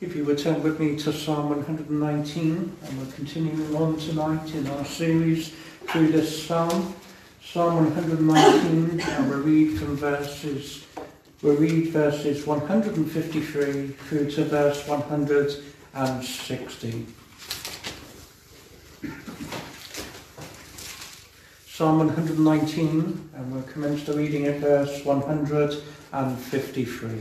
If you would turn with me to Psalm 119, and we're continuing on tonight in our series through this psalm. Psalm 119, and we'll read verses 153 through to verse 160. Psalm 119, and we'll commence the reading at verse 153.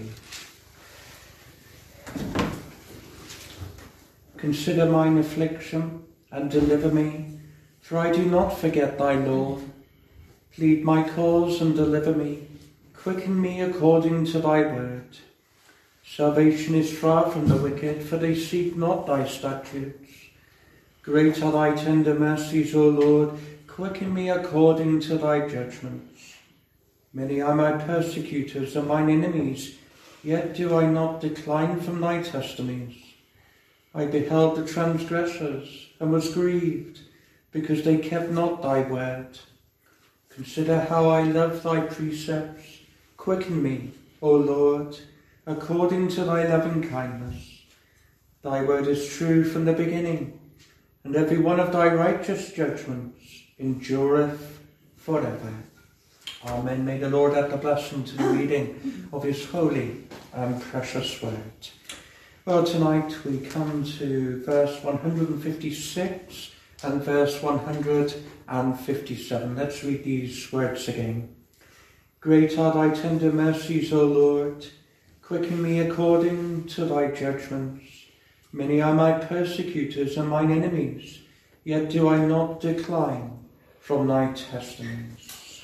Consider mine affliction, and deliver me, for I do not forget thy law. Plead my cause, and deliver me. Quicken me according to thy word. Salvation is far from the wicked, for they seek not thy statutes. Great are thy tender mercies, O Lord. Quicken me according to thy judgments. Many are my persecutors and mine enemies, yet do I not decline from thy testimonies. I beheld the transgressors and was grieved, because they kept not thy word. Consider how I love thy precepts. Quicken me, O Lord, according to thy loving kindness. Thy word is true from the beginning, and every one of thy righteous judgments endureth forever. Amen. May the Lord add the blessing to the reading of his holy and precious word. Well, tonight we come to verse 156 and verse 157. Let's read these words again. Great are thy tender mercies, O Lord. Quicken me according to thy judgments. Many are my persecutors and mine enemies, yet do I not decline from thy testimonies.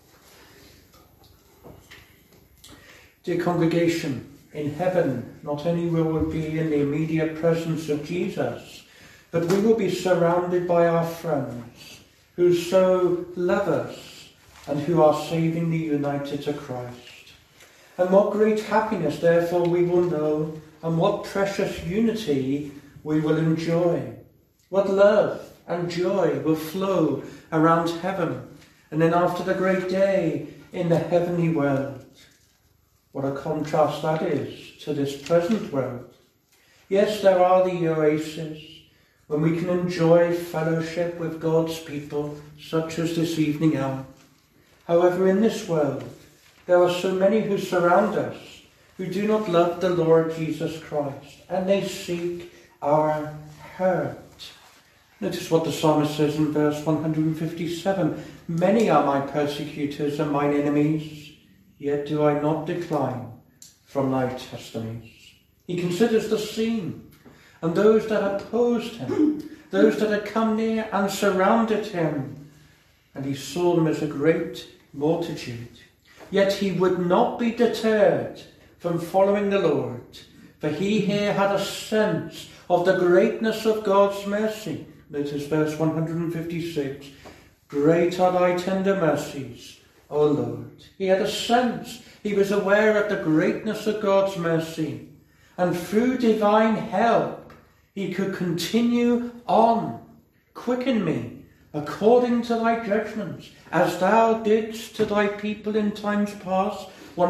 Dear congregation, in heaven, not only will we be in the immediate presence of Jesus, but we will be surrounded by our friends who so love us and who are savingly united to Christ. And what great happiness, therefore, we will know, and what precious unity we will enjoy. What love and joy will flow around heaven, and then after the great day in the heavenly world. What a contrast that is to this present world. Yes, there are the oases when we can enjoy fellowship with God's people, such as this evening hour. However, in this world, there are so many who surround us who do not love the Lord Jesus Christ, and they seek our hurt. Notice what the psalmist says in verse 157. Many are my persecutors and mine enemies, yet do I not decline from thy testimonies. He considers the scene, and those that opposed him, those that had come near and surrounded him, and he saw them as a great multitude. Yet he would not be deterred from following the Lord, for he here had a sense of the greatness of God's mercy. Notice verse 156. Great are thy tender mercies, O Lord. He had a sense, he was aware of the greatness of God's mercy, and through divine help he could continue on. Quicken me according to thy judgments, as thou didst to thy people in times past.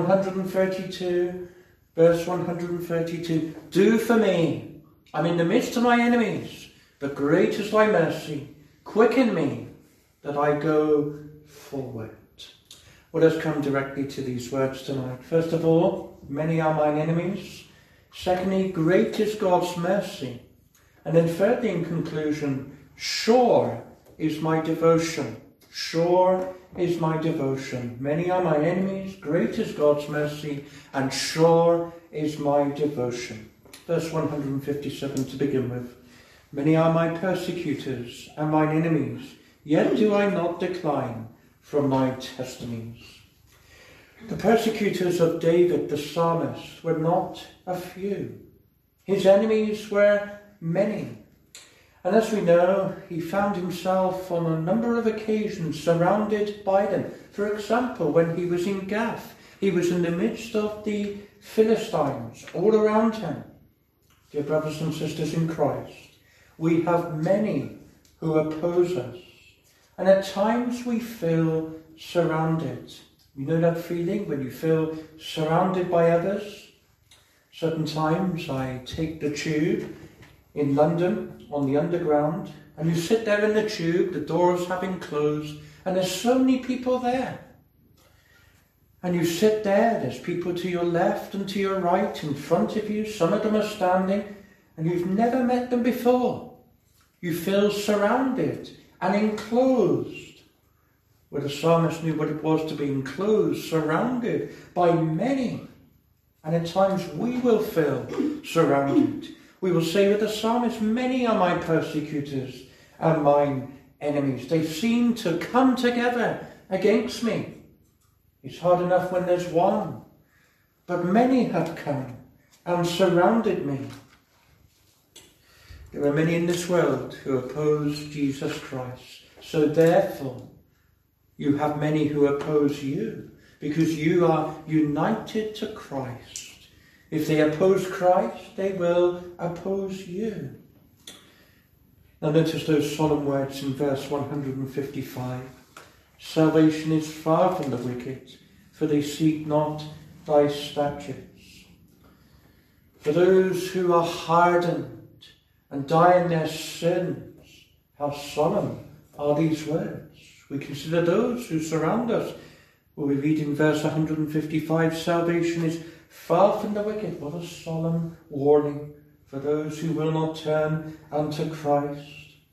132, verse 132. Do for me, I'm in the midst of my enemies, but great is thy mercy. Quicken me that I go forward. Well, let's come directly to these words tonight. First of all, many are mine enemies. Secondly, great is God's mercy. And then thirdly, in conclusion, sure is my devotion. Sure is my devotion. Many are my enemies, great is God's mercy, and sure is my devotion. Verse 157 to begin with. Many are my persecutors and mine enemies, yet do I not decline from thy testimonies. The persecutors of David, the psalmist, were not a few. His enemies were many. And as we know, he found himself on a number of occasions surrounded by them. For example, when he was in Gath, he was in the midst of the Philistines all around him. Dear brothers and sisters in Christ, we have many who oppose us. And at times we feel surrounded. You know that feeling when you feel surrounded by others? Certain times I take the tube in London on the underground, and you sit there in the tube, the doors having closed, and there's so many people there. And you sit there, there's people to your left and to your right, in front of you, some of them are standing, and you've never met them before. You feel surrounded and enclosed. Well, the psalmist knew what it was to be enclosed, surrounded by many. And at times we will feel surrounded. We will say with the psalmist, many are my persecutors and mine enemies. They seem to come together against me. It's hard enough when there's one, but many have come and surrounded me. There are many in this world who oppose Jesus Christ. So therefore, you have many who oppose you, because you are united to Christ. If they oppose Christ, they will oppose you. Now notice those solemn words in verse 155. Salvation is far from the wicked, for they seek not thy statutes. For those who are hardened and die in their sins, how solemn are these words. We consider those who surround us. Well, we read in verse 155, salvation is far from the wicked. What a solemn warning for those who will not turn unto Christ.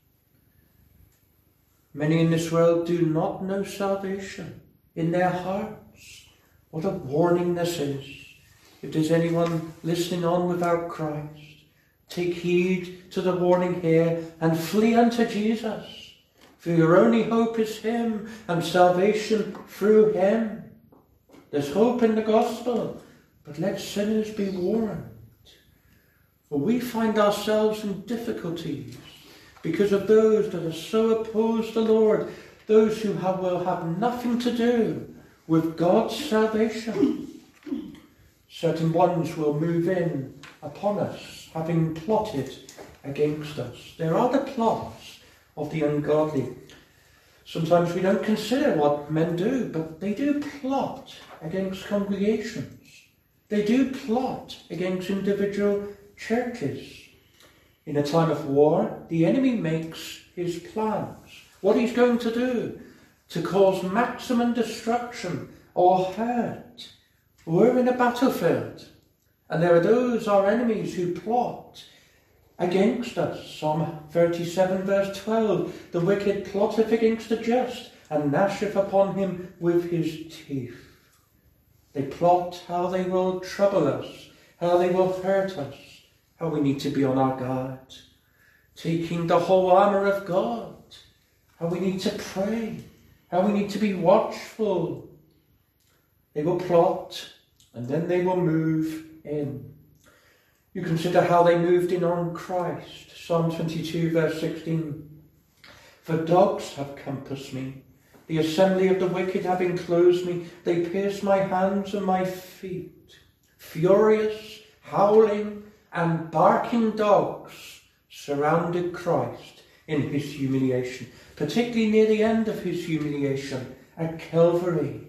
Many in this world do not know salvation in their hearts. What a warning this is. If there's anyone listening on without Christ, take heed to the warning here and flee unto Jesus. For your only hope is him and salvation through him. There's hope in the gospel, but let sinners be warned. For we find ourselves in difficulties because of those that are so opposed to the Lord, those who will have nothing to do with God's salvation. Certain ones will move in upon us, having plotted against us. There are the plots of the ungodly. Sometimes we don't consider what men do, but they do plot against congregations. They do plot against individual churches. In a time of war, the enemy makes his plans. What he's going to do to cause maximum destruction or hurt. We're in a battlefield, and there are those, our enemies, who plot against us. Psalm 37 verse 12, the wicked plotteth against the just, and gnasheth upon him with his teeth. They plot how they will trouble us, how they will hurt us, how we need to be on our guard, taking the whole armour of God, how we need to pray, how we need to be watchful. They will plot, and then they will move in. You consider how they moved in on Christ. Psalm 22 verse 16. For dogs have compassed me, the assembly of the wicked have enclosed me, they pierced my hands and my feet. Furious, howling, and barking dogs surrounded Christ in his humiliation, particularly near the end of his humiliation at Calvary.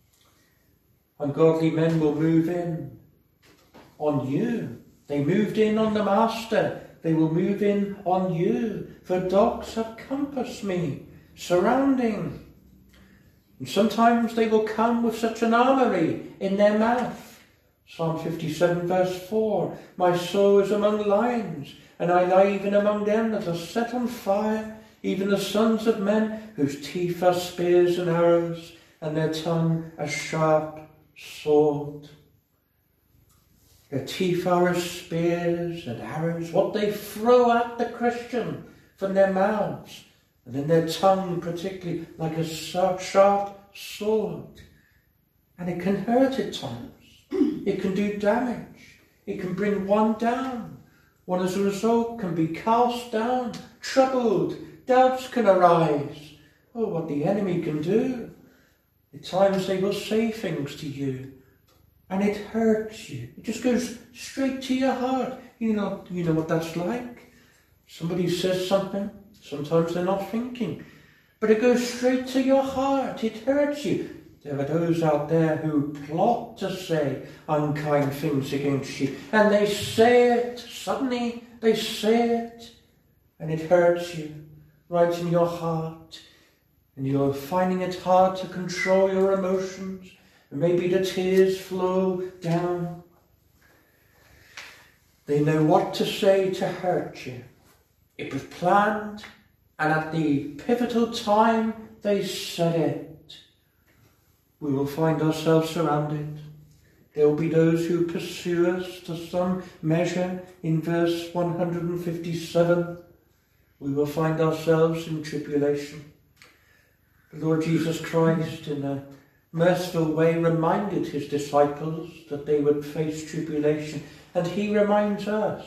Ungodly men will move in on you. They moved in on the Master. They will move in on you. For dogs have compassed me, surrounding. And sometimes they will come with such an armoury in their mouth. Psalm 57 verse 4, my soul is among lions, and I lie even among them that are set on fire, even the sons of men, whose teeth are spears and arrows, and their tongue a sharp sword. Their teeth are as spears and arrows, what they throw at the Christian from their mouths, and then their tongue particularly like a sharp sword. And it can hurt at times. It can do damage. It can bring one down. One as a result can be cast down, troubled. Doubts can arise. Oh, what the enemy can do. At times they will say things to you and it hurts you. It just goes straight to your heart. You know what that's like. Somebody says something. Sometimes they're not thinking. But it goes straight to your heart. It hurts you. There are those out there who plot to say unkind things against you, and they say it, suddenly they say it, and it hurts you right in your heart, and you're finding it hard to control your emotions, and maybe the tears flow down. They know what to say to hurt you. It was planned, and at the pivotal time they said it. We will find ourselves surrounded. There will be those who pursue us to some measure. In verse 157, we will find ourselves in tribulation. The Lord Jesus Christ, in a merciful way, reminded his disciples that they would face tribulation, and he reminds us.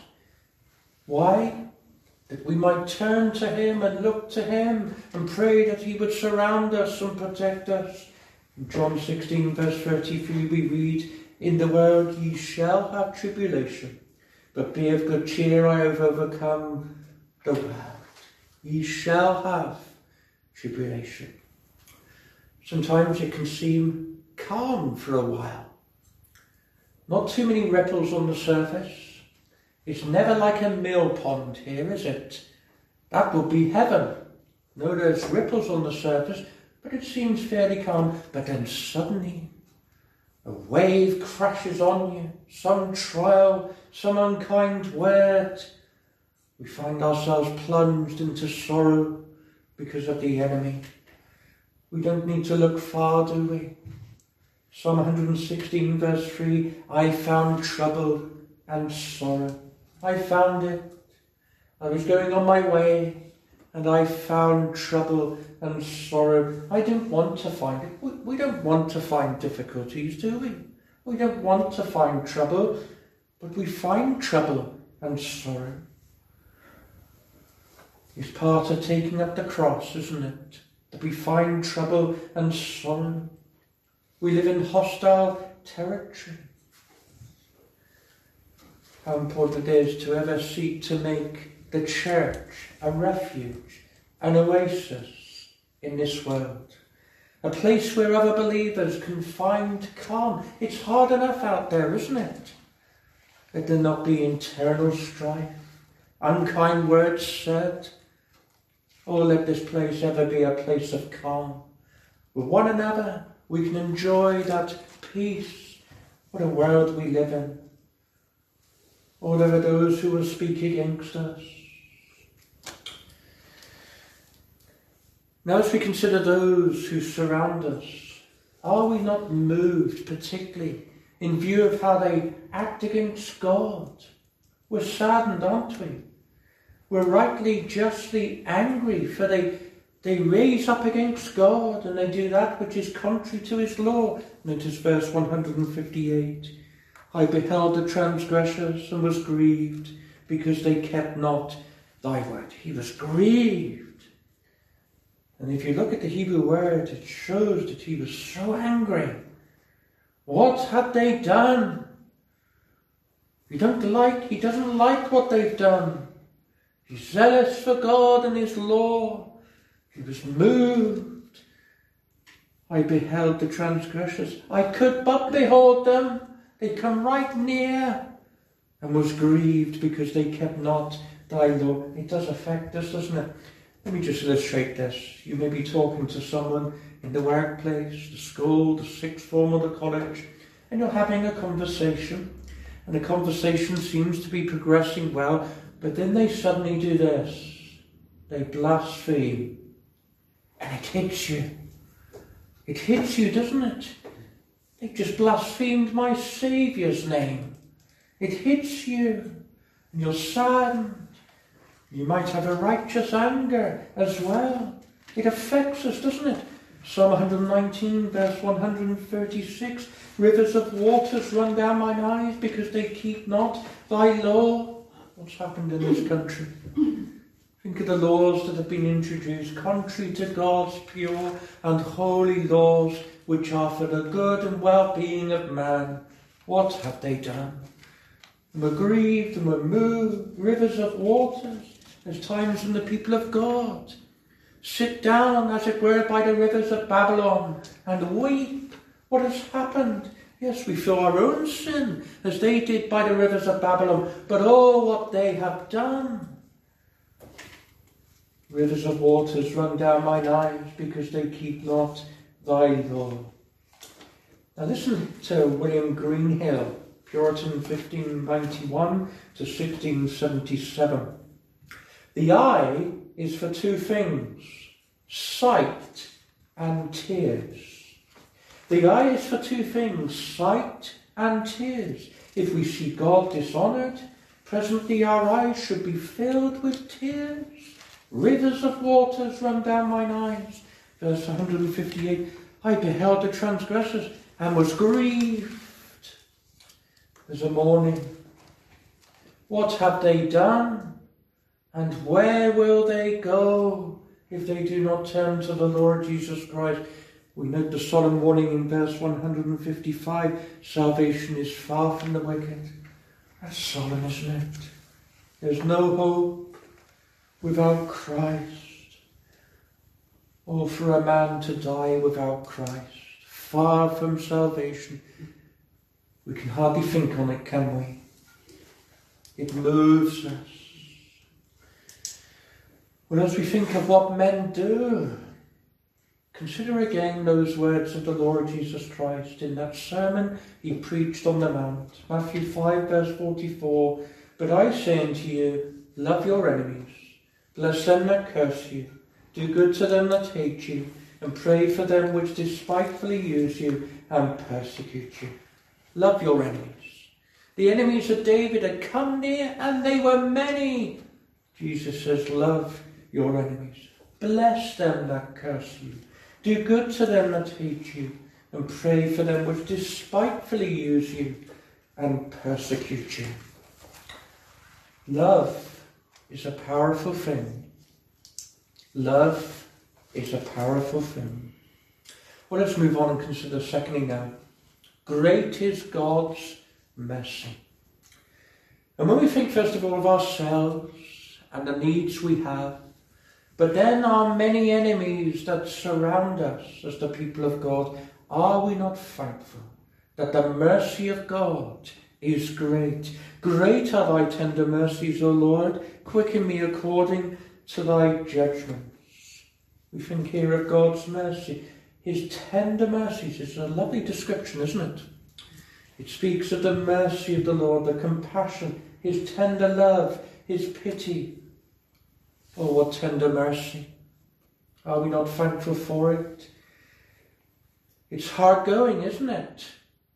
Why? That we might turn to him and look to him and pray that he would surround us and protect us. In John 16 verse 33 we read, "In the world ye shall have tribulation, but be of good cheer, I have overcome the world." Ye shall have tribulation. Sometimes it can seem calm for a while. Not too many ripples on the surface. It's never like a mill pond here, is it? That would be heaven. No, there's ripples on the surface, but it seems fairly calm. But then suddenly a wave crashes on you, some trial, some unkind word. We find ourselves plunged into sorrow because of the enemy. We don't need to look far, do we? Psalm 116 verse 3, "I found trouble and sorrow." I found it. I was going on my way, and I found trouble and sorrow. I didn't want to find it. We don't want to find difficulties, do we? We don't want to find trouble, but we find trouble and sorrow. It's part of taking up the cross, isn't it? That we find trouble and sorrow. We live in hostile territory. How important it is to ever seek to make the church a refuge, an oasis in this world. A place where other believers can find calm. It's hard enough out there, isn't it? Let there not be internal strife, unkind words said. Or let this place ever be a place of calm. With one another, we can enjoy that peace. What a world we live in. Or there are those who will speak against us. Now, as we consider those who surround us, are we not moved particularly in view of how they act against God? We're saddened, aren't we? We're rightly, justly angry, for they raise up against God and they do that which is contrary to his law. Notice verse 158. "I beheld the transgressors and was grieved, because they kept not thy word." He was grieved. And if you look at the Hebrew word, it shows that he was so angry. What had they done? He doesn't like what they've done. He's zealous for God and his law. He was moved. "I beheld the transgressors." I could but behold them. They come right near, and was grieved because they kept not thy law. It does affect us, doesn't it? Let me just illustrate this. You may be talking to someone in the workplace, the school, the sixth form or the college, and you're having a conversation, and the conversation seems to be progressing well, but then they suddenly do this. They blaspheme, and it hits you. It hits you, doesn't it? They just blasphemed my Saviour's name. It hits you, and you're saddened. You might have a righteous anger as well. It affects us, doesn't it? Psalm 119, verse 136, "Rivers of waters run down mine eyes, because they keep not thy law." What's happened in this country? Think of the laws that have been introduced contrary to God's pure and holy laws, which are for the good and well-being of man. What have they done? And we're grieved and we're moved. Rivers of waters. There's times when the people of God sit down, as it were, by the rivers of Babylon and weep. What has happened? Yes, we feel our own sin, as they did by the rivers of Babylon, but oh, what they have done. Rivers of waters run down mine eyes, because they keep not thy law. Now listen to William Greenhill, Puritan 1591 to 1677. The eye is for two things, sight and tears. The eye is for two things, sight and tears. If we see God dishonoured, presently our eyes should be filled with tears. Rivers of waters run down mine eyes. Verse 158, I beheld the transgressors and was grieved. There's a mourning. What have they done? And where will they go if they do not turn to the Lord Jesus Christ? We note the solemn warning in verse 155, salvation is far from the wicked. That's solemn, isn't it? There's no hope without Christ. Oh, for a man to die without Christ, far from salvation. We can hardly think on it, can we? It moves us. Well, as we think of what men do, consider again those words of the Lord Jesus Christ in that sermon he preached on the Mount. Matthew 5 verse 44, but I say unto you, love your enemies, bless them that curse you, do good to them that hate you, and pray for them which despitefully use you and persecute you. Love your enemies. The enemies of David had come near, and they were many. Jesus says, love your enemies. Bless them that curse you. Do good to them that hate you, and pray for them which despitefully use you and persecute you. Love is a powerful thing. Love is a powerful thing. Well, let's move on and consider secondly now. Great is God's mercy. And when we think first of all of ourselves and the needs we have, but then our many enemies that surround us as the people of God, are we not thankful that the mercy of God is great? Great are thy tender mercies, O Lord. Quicken me according to thy judgments. We think here of God's mercy. His tender mercies is a lovely description, isn't it? It speaks of the mercy of the Lord, the compassion, his tender love, his pity. Oh, what tender mercy. Are we not thankful for it? It's hard going, isn't it?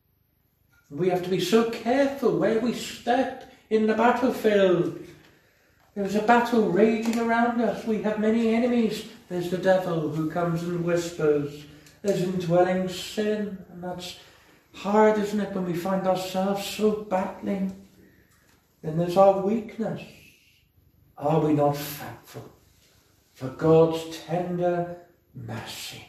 We have to be so careful where we step in the battlefield. There's a battle raging around us. We have many enemies. There's the devil who comes and whispers. There's indwelling sin. And that's hard, isn't it, when we find ourselves so battling? Then there's our weakness. Are we not thankful for God's tender mercy?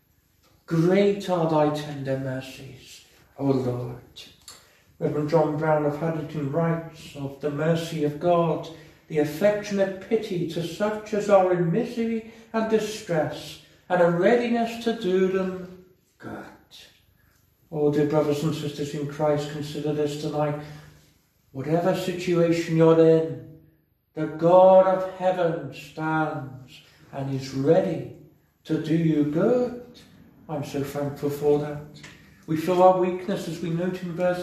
Great are thy tender mercies, O Lord. Reverend John Brown of Haddington writes of the mercy of God, the affectionate pity to such as are in misery and distress, and a readiness to do them good. Oh, dear brothers and sisters in Christ, consider this tonight. Whatever situation you're in, the God of heaven stands and is ready to do you good. I'm so thankful for that. We feel our weakness, as we note in verse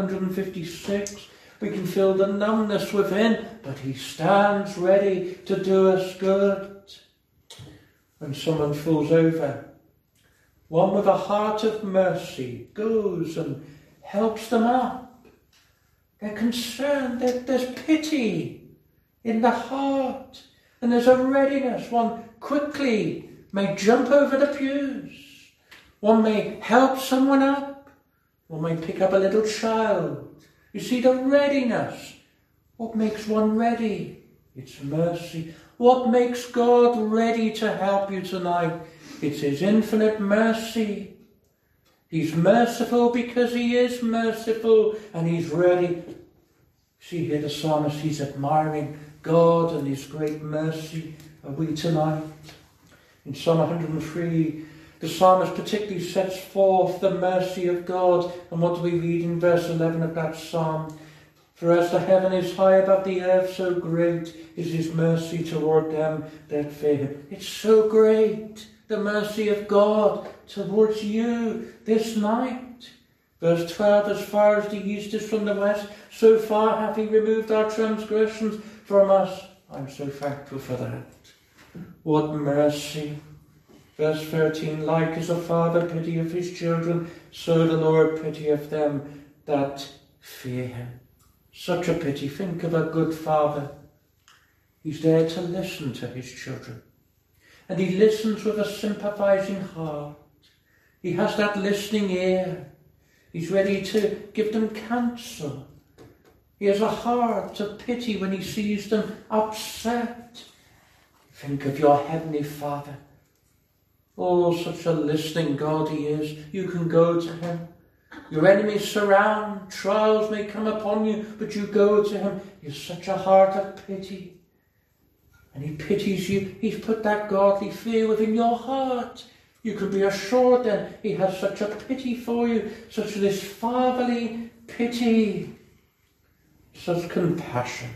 156. We can feel the numbness within, but he stands ready to do us good. When someone falls over, one with a heart of mercy goes and helps them up. They're concerned, there's pity in the heart, and there's a readiness. One quickly may jump over the pews. One may help someone up. One may pick up a little child. You see the readiness. What makes one ready? It's mercy. What makes God ready to help you tonight? It's his infinite mercy. He's merciful because he is merciful, and he's ready. See here the psalmist, he's admiring God and his great mercy. Are we tonight? In Psalm 103, the psalmist particularly sets forth the mercy of God. And what do we read in verse 11 of that psalm? For as the heaven is high above the earth, so great is his mercy toward them that fear him. It's so great, the mercy of God towards you this night. Verse 12, as far as the east is from the west, so far hath he removed our transgressions from us. I'm so thankful for that. What mercy. Verse 13, like as a father pitieth his children, so the Lord pitieth them that fear him. Such a pity. Think of a good father. He's there to listen to his children. And he listens with a sympathizing heart. He has that listening ear. He's ready to give them counsel. He has a heart of pity when he sees them upset. Think of your Heavenly Father. Oh, such a listening God he is. You can go to him. Your enemies surround, trials may come upon you, but you go to him. He has such a heart of pity. And he pities you. He's put that godly fear within your heart. You can be assured then he has such a pity for you, such this fatherly pity, such compassion.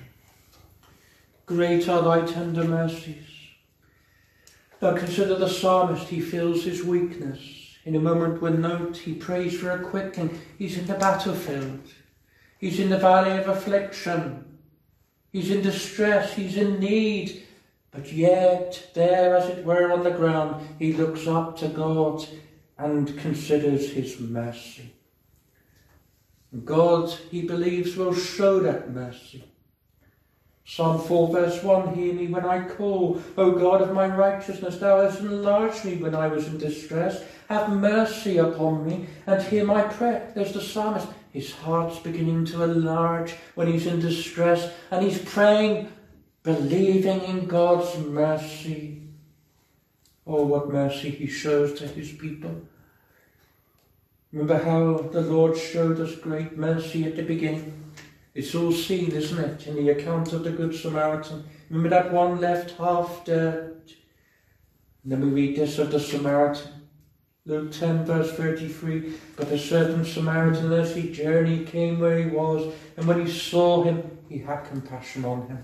Great are thy tender mercies. Now consider the psalmist. He feels his weakness. In a moment we'll note he prays for a quickening. He's in the battlefield. He's in the valley of affliction. He's in distress. He's in need. But yet, there as it were on the ground, he looks up to God and considers his mercy. And God, he believes, will show that mercy. Psalm 4 verse 1, hear me when I call, O God of my righteousness, thou hast enlarged me when I was in distress. Have mercy upon me and hear my prayer. There's the psalmist. His heart's beginning to enlarge when he's in distress, and he's praying, believing in God's mercy. Oh, what mercy he shows to his people. Remember how the Lord showed us great mercy at the beginning? It's all seen, isn't it, in the account of the Good Samaritan. Remember that one left half dead? And then we read this of the Samaritan. Luke 10 verse 33, but a certain Samaritan as he journeyed came where he was, and when he saw him, he had compassion on him.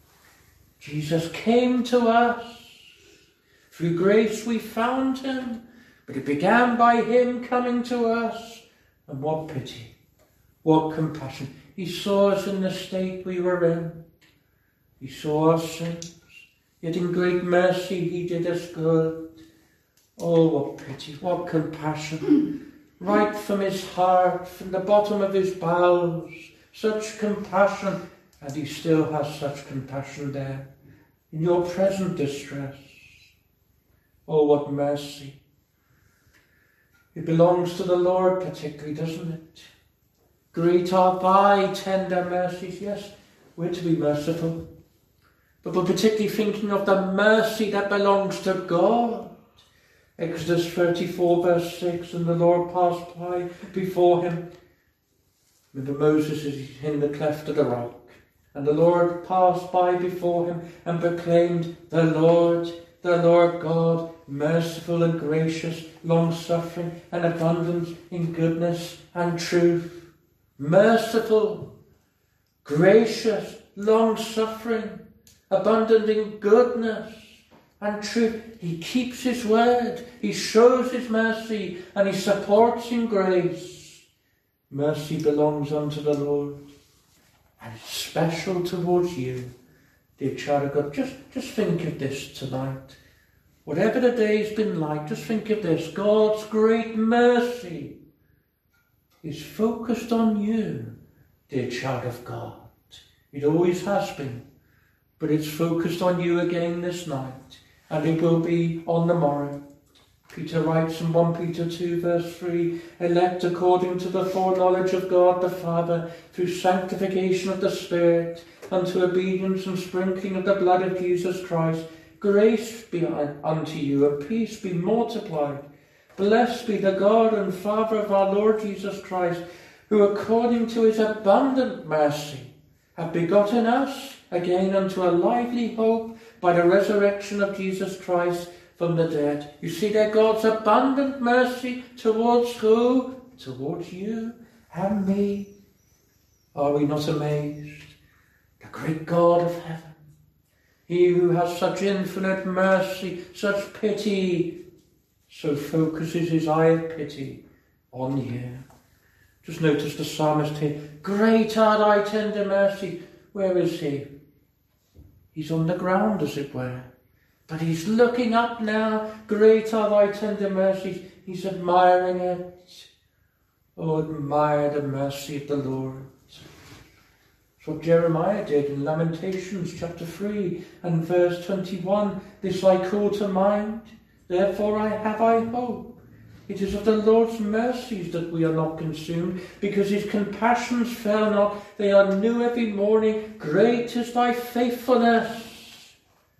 Jesus came to us. Through grace we found him, but it began by him coming to us. And what pity, what compassion. He saw us in the state we were in. He saw our sins, yet in great mercy he did us good. Oh, what pity, what compassion. Right from his heart, from the bottom of his bowels, such compassion. And he still has such compassion there, in your present distress. Oh, what mercy. It belongs to the Lord particularly, doesn't it? Great are thy tender mercies. Yes, we're to be merciful. But we're particularly thinking of the mercy that belongs to God. Exodus 34 verse 6, and the Lord passed by before him. Remember Moses is in the cleft of the rock. And the Lord passed by before him and proclaimed, the Lord God, merciful and gracious, long-suffering and abundant in goodness and truth. Merciful, gracious, long-suffering, abundant in goodness and truth. He keeps his word. He shows his mercy and he supports in grace. Mercy belongs unto the Lord. And it's special towards you, dear child of God. Just think of this tonight. Whatever the day's been like, just think of this. God's great mercy is focused on you, dear child of God. It always has been. But it's focused on you again this night. And it will be on the morrow. Peter writes in 1 Peter 2 verse 3, elect according to the foreknowledge of God the Father, through sanctification of the Spirit, unto obedience and sprinkling of the blood of Jesus Christ, grace be unto you, and peace be multiplied. Blessed be the God and Father of our Lord Jesus Christ, who according to his abundant mercy hath begotten us again unto a lively hope by the resurrection of Jesus Christ from the dead. You see there God's abundant mercy towards who? Towards you and me. Are we not amazed? The great God of heaven, he who has such infinite mercy, such pity, so focuses his eye of pity on you. Just notice the psalmist here. Great are thy tender mercy. Where is he? He's on the ground, as it were. But he's looking up now. Great are thy tender mercies. He's admiring it. Oh, admire the mercy of the Lord. That's what Jeremiah did in Lamentations chapter 3 and verse 21. This I call to mind, therefore have I hope. It is of the Lord's mercies that we are not consumed, because his compassions fail not. They are new every morning. Great is thy faithfulness.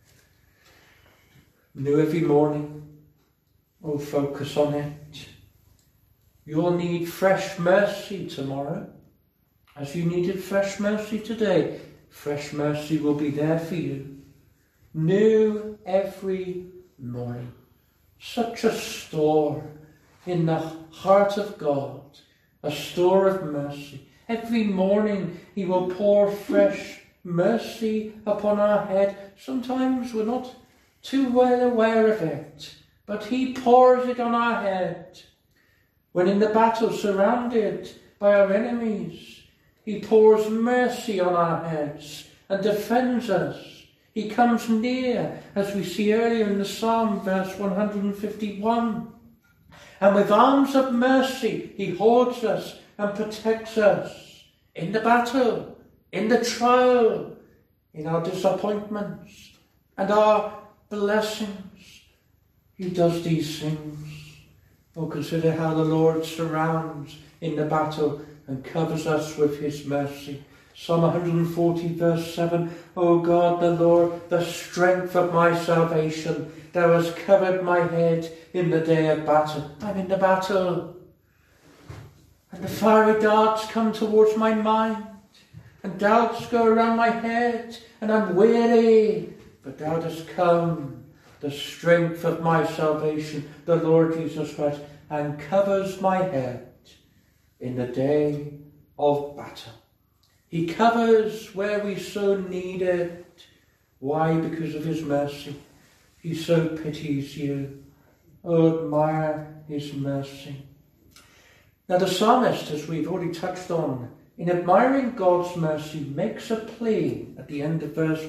New every morning. Oh, focus on it. You'll need fresh mercy tomorrow. As you needed fresh mercy today, fresh mercy will be there for you. New every morning. Such a store in the heart of God, a store of mercy. Every morning he will pour fresh mercy upon our head. Sometimes we're not too well aware of it, but he pours it on our head. When in the battle surrounded by our enemies, he pours mercy on our heads and defends us. He comes near, as we see earlier in the Psalm, verse 151. And with arms of mercy, he holds us and protects us in the battle, in the trial, in our disappointments and our blessings. He does these things. Oh, consider how the Lord surrounds in the battle and covers us with his mercy. Psalm 140 verse 7. O God the Lord, the strength of my salvation, thou hast covered my head in the day of battle. I'm in the battle. And the fiery darts come towards my mind, and doubts go around my head, and I'm weary. But thou dost come, the strength of my salvation, the Lord Jesus Christ, and covers my head in the day of battle. He covers where we so need it. Why? Because of his mercy. He so pities you. Oh, admire his mercy. Now the psalmist, as we've already touched on, in admiring God's mercy, makes a plea at the end of verse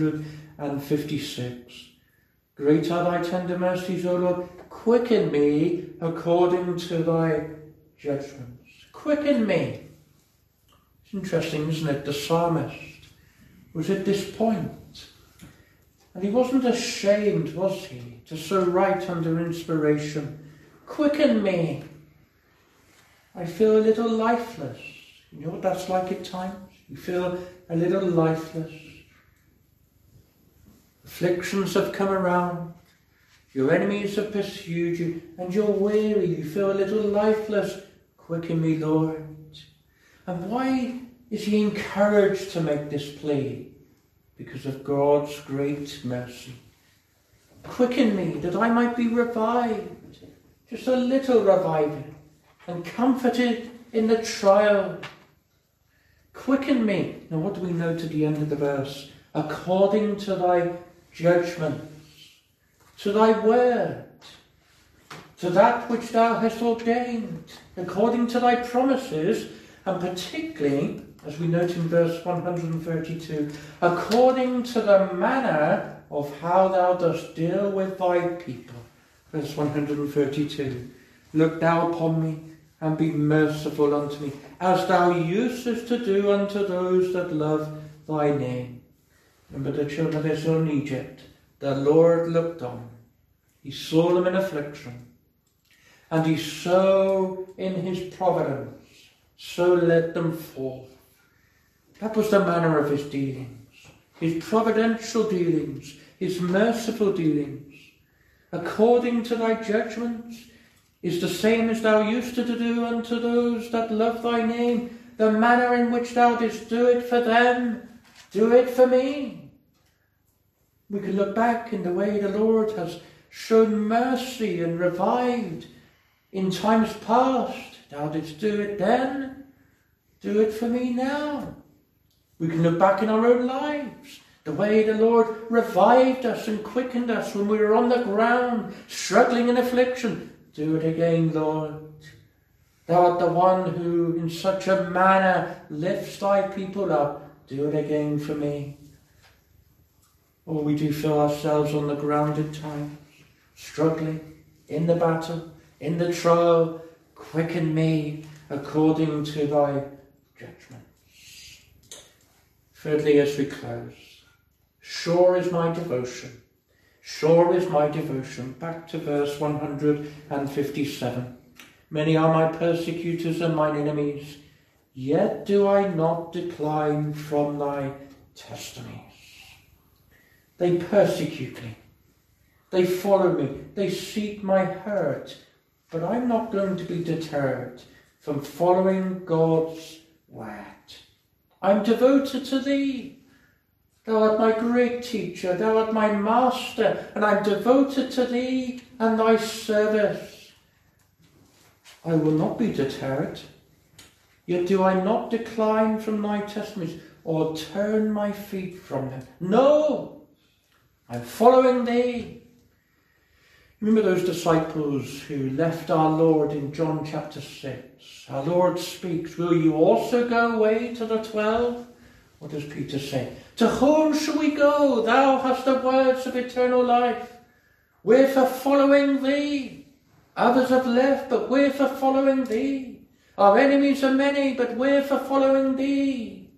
156. Great are thy tender mercies, O Lord. Quicken me according to thy judgments. Quicken me. It's interesting, isn't it? The psalmist was at this point, and he wasn't ashamed, was he, to so write under inspiration. Quicken me. I feel a little lifeless. You know what that's like at times? You feel a little lifeless. Afflictions have come around. Your enemies have pursued you, and you're weary. You feel a little lifeless. Quicken me, Lord. And why is he encouraged to make this plea? Because of God's great mercy. Quicken me that I might be revived, just a little revived, and comforted in the trial. Quicken me. Now what do we note at the end of the verse? According to thy judgments, to thy word, to that which thou hast ordained, according to thy promises, and particularly, as we note in verse 132, according to the manner of how thou dost deal with thy people. Verse 132, look thou upon me, and be merciful unto me, as thou usest to do unto those that love thy name. Remember the children of Israel in Egypt. The Lord looked on. He saw them in affliction. And he so, in his providence, so led them forth. That was the manner of his dealings. His providential dealings. His merciful dealings. According to thy judgments is the same as thou used to do unto those that love thy name. The manner in which thou didst do it for them, do it for me. We can look back in the way the Lord has shown mercy and revived in times past. Thou didst do it then. Do it for me now. We can look back in our own lives. The way the Lord revived us and quickened us when we were on the ground, struggling in affliction. Do it again, Lord. Thou art the one who in such a manner lifts thy people up. Do it again for me. Or we do feel ourselves on the ground at times, struggling in the battle, in the trial. Quicken me according to thy judgments. Thirdly, as we close, sure is my devotion. Sure is my devotion. Back to verse 157. Many are my persecutors and mine enemies, yet do I not decline from thy testimonies. They persecute me. They follow me. They seek my hurt. But I'm not going to be deterred from following God's word. I'm devoted to thee. Thou art my great teacher. Thou art my master. And I'm devoted to thee and thy service. I will not be deterred. Yet do I not decline from thy testimonies or turn my feet from them. No, I'm following thee. Remember those disciples who left our Lord in John chapter 6. Our Lord speaks, will you also go away to the 12? What does Peter say? To whom shall we go? Thou hast the words of eternal life. We're for following thee. Others have left, but we're for following thee. Our enemies are many, but we're for following thee.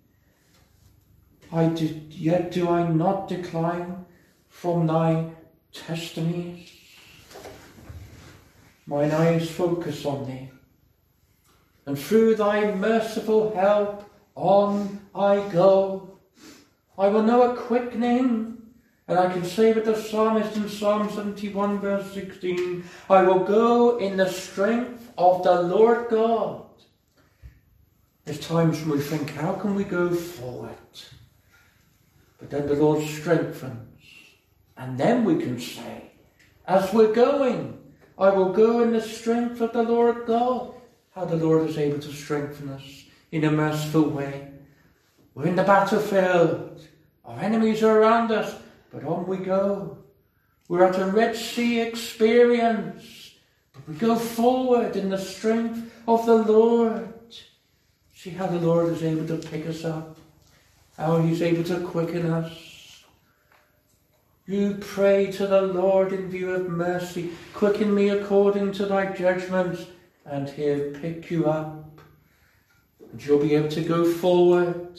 Yet do I not decline from thy testimonies. Mine eyes focus on thee, and through thy merciful help on I go. I will know a quickening, and I can say with the psalmist in Psalm 71 verse 16, I will go in the strength of the Lord God. There's times when we think, how can we go forward? But then the Lord strengthens, and then we can say, as we're going, I will go in the strength of the Lord God. How the Lord is able to strengthen us in a merciful way. We're in the battlefield. Our enemies are around us, but on we go. We're at a Red Sea experience, but we go forward in the strength of the Lord. See how the Lord is able to pick us up, how he's able to quicken us. You pray to the Lord in view of mercy. Quicken me according to thy judgments, and he'll pick you up. And you'll be able to go forward.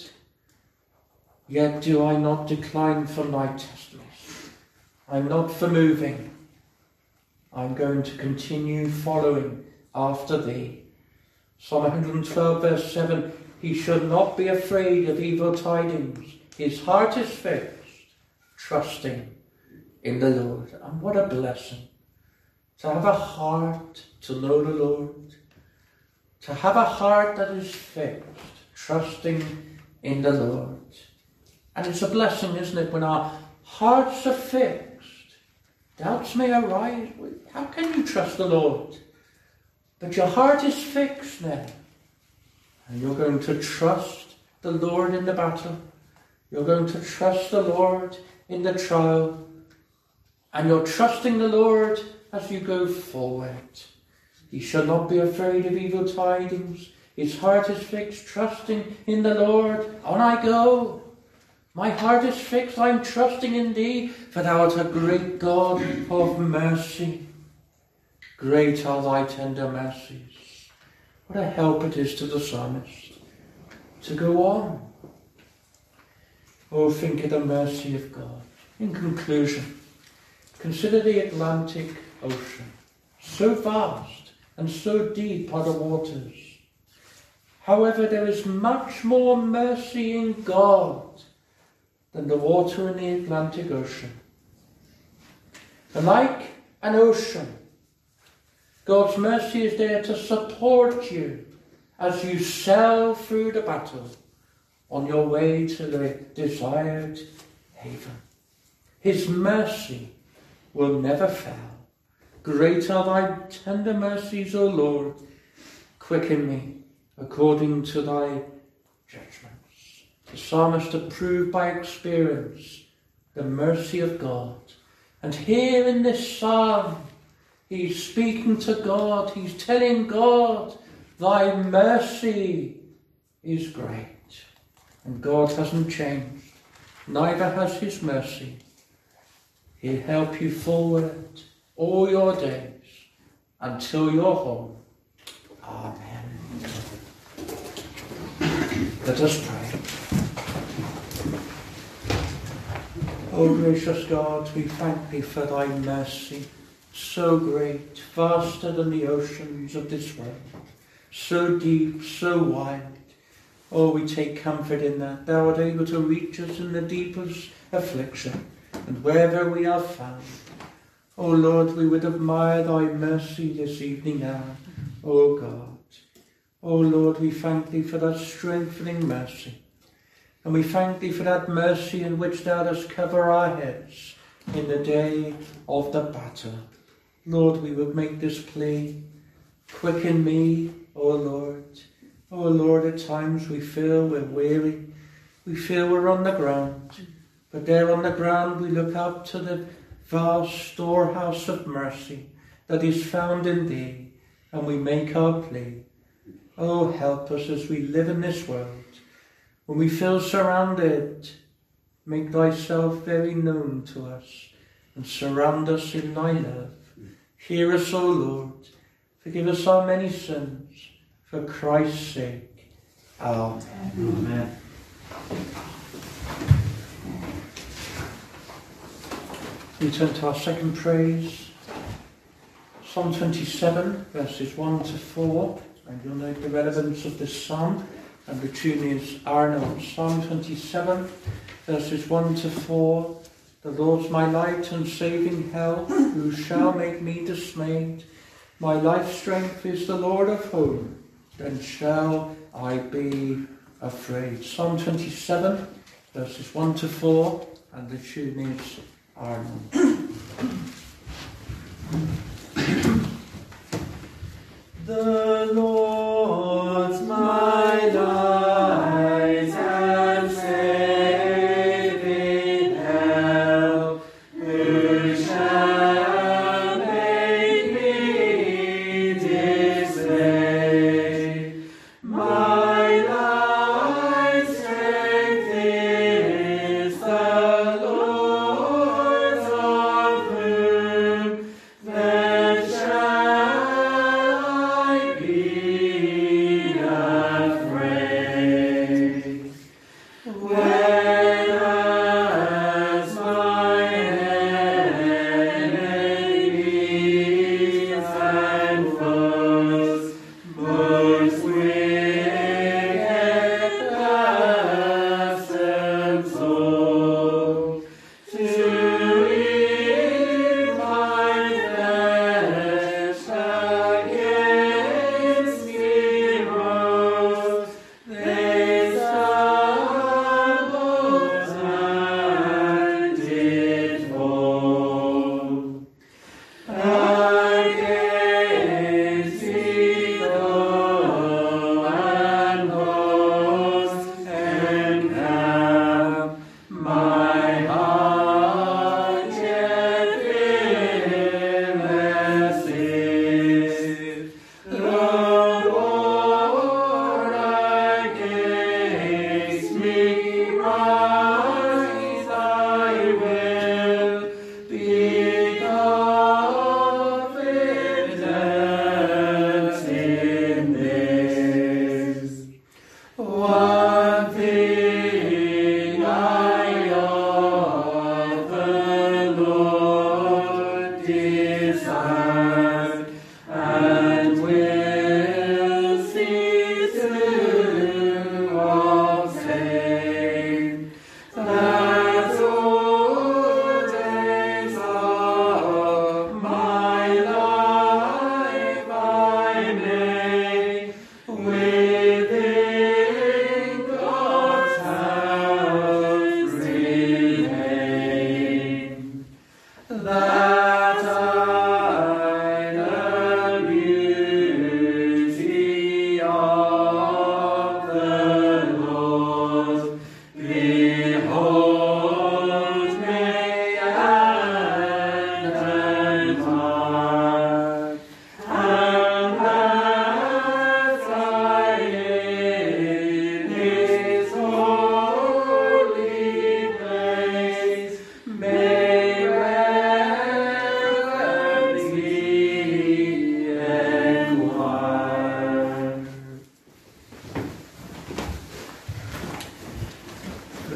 Yet do I not decline from thy testimonies. I'm not for moving. I'm going to continue following after thee. Psalm 112 verse 7, he should not be afraid of evil tidings. His heart is fixed, trusting in the Lord. And what a blessing to have a heart to know the Lord, to have a heart that is fixed, trusting in the Lord. And it's a blessing, isn't it, when our hearts are fixed. Doubts may arise. How can you trust the Lord? But your heart is fixed now, and you're going to trust the Lord in the battle. You're going to trust the Lord in the trial. And you're trusting the Lord as you go forward. He shall not be afraid of evil tidings. His heart is fixed, trusting in the Lord. On I go. My heart is fixed, I'm trusting in thee, for thou art a great God of mercy. Great are thy tender mercies. What a help it is to the psalmist to go on. Oh, think of the mercy of God. In conclusion, consider the Atlantic Ocean. So vast and so deep are the waters. However, there is much more mercy in God than the water in the Atlantic Ocean. And like an ocean, God's mercy is there to support you as you sail through the battle on your way to the desired haven. His mercy will never fail. Great are thy tender mercies, O Lord. Quicken me according to thy judgments. The psalmist approved by experience the mercy of God. And here in this psalm, he's speaking to God. He's telling God, thy mercy is great. And God hasn't changed. Neither has his mercy. He'll help you forward all your days until you're home. Amen. Let us pray. O gracious God, we thank thee for thy mercy, so great, vaster than the oceans of this world, so deep, so wide. Oh, we take comfort in that thou art able to reach us in the deepest affliction, and wherever we are found. O Lord, we would admire thy mercy this evening now, O God. O Lord, we thank thee for that strengthening mercy. And we thank thee for that mercy in which thou dost cover our heads in the day of the battle. Lord, we would make this plea. Quicken me, O Lord. O Lord, at times we feel we're weary. We feel we're on the ground. But there on the ground we look up to the vast storehouse of mercy that is found in thee, and we make our plea. Oh, help us as we live in this world. When we feel surrounded, make thyself very known to us and surround us in thy love. Hear us, O Lord. Forgive us our many sins, for Christ's sake. Amen. Amen. We turn to our second praise, Psalm 27, verses 1 to 4, and you'll note the relevance of this psalm, and the tune is Arnold. Psalm 27, verses 1 to 4. The Lord's my light and saving help, who shall make me dismayed? My life's strength is the Lord of hosts, then shall I be afraid. Psalm 27, verses 1 to 4, and the tune is Arnold. The Lord's my light and saving help, who shall make me dismayed? My life's strength is the Lord's, of whom then shall I be afraid. When as my enemies and foes most wicked passions hold, to eat my flesh against me rose, they stumbled and did fall. Against thee, Lord,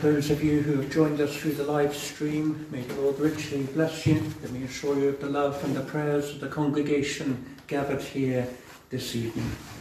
those of you who have joined us through the live stream, may the Lord richly bless you. Let me assure you of the love and the prayers of the congregation gathered here this evening.